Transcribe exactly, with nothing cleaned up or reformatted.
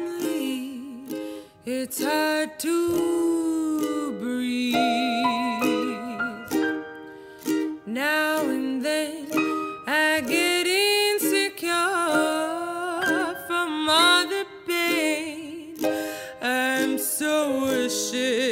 suddenly it's hard to breathe. Now and then I get insecure from all the pain. I'm so ashamed